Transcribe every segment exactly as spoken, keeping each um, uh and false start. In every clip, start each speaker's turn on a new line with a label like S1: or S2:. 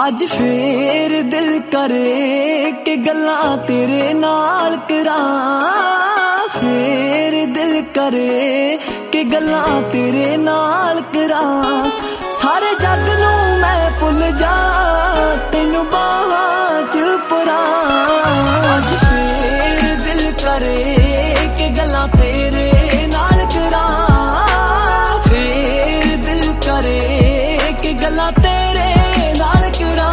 S1: अज फिर दिल करे कि गल्लां तेरे नाल करां, फिर दिल करे कि गल्लां तेरे नाल करां। सारे जग नूं मैं भुल जा तैनू बाहां च परां। अज फिर दिल करे कि गल्लां तेरे नाल करां, फिर दिल करे कि गल्लां तेरे नाल करां।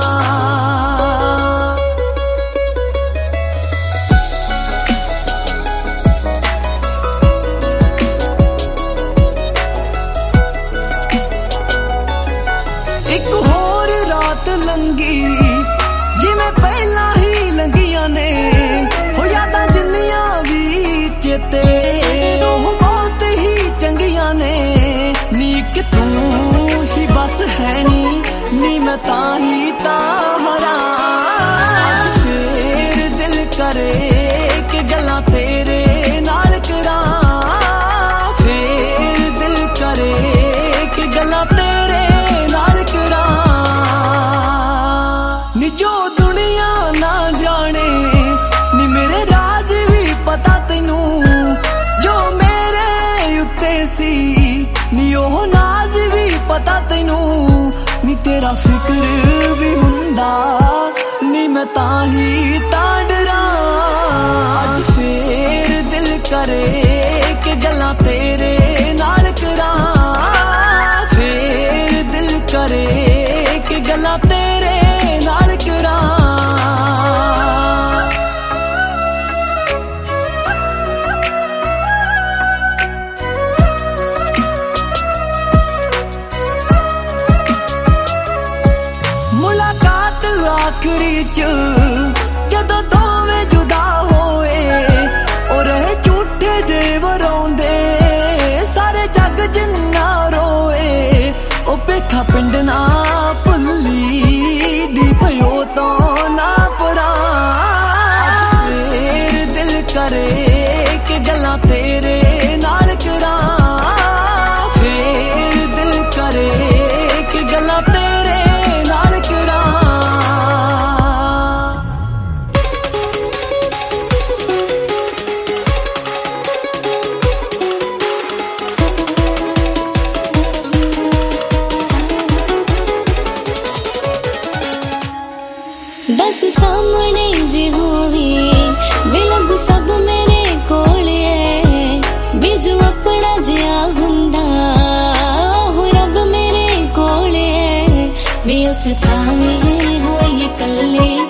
S1: एक होर रात लंगी जिवें पहला ही लंगियां ने, हो यादां जिन्नियां भी चेते ओह बहुत ही चंगियां ने। नी कि तू ही बस है नी, नी मैं ताही ताहरा। फिर दिल करे कि गल्लां तेरे नाल करां, फिर दिल करे कि गल्लां तेरे नाल करां। नी जो दुनिया ना जाने नी मेरे राज भी पता तैनू, जो मेरे उत्ते सी नी ओह नाज भी पता तैनू। नी तेरा फिक्र भी हुंदा नी मैं ताही ताडरा। अज फिर दिल करे कि गल्लां तेरे नाल करां, फिर दिल करे कि गल्लां तेरे नाल करां। मुलाकात आखिरी च जदों दोवें जुदा होए, और झूठे जेब रोंदे सारे जग जिन्ना रोए। ओ पेखा पिंड ना भुल्ली दी भयो तो ना परां। फिर दिल करे कि गल्लां तेरे नाल करां, फिर दिल करे कि गल्लां तेरे नाल करां।
S2: बस सामने जी होवी विलब सब मेरे कोले, बिजू अपना जिया हुंदा हो रब मेरे कोले। भी उस थावे होई कल्ले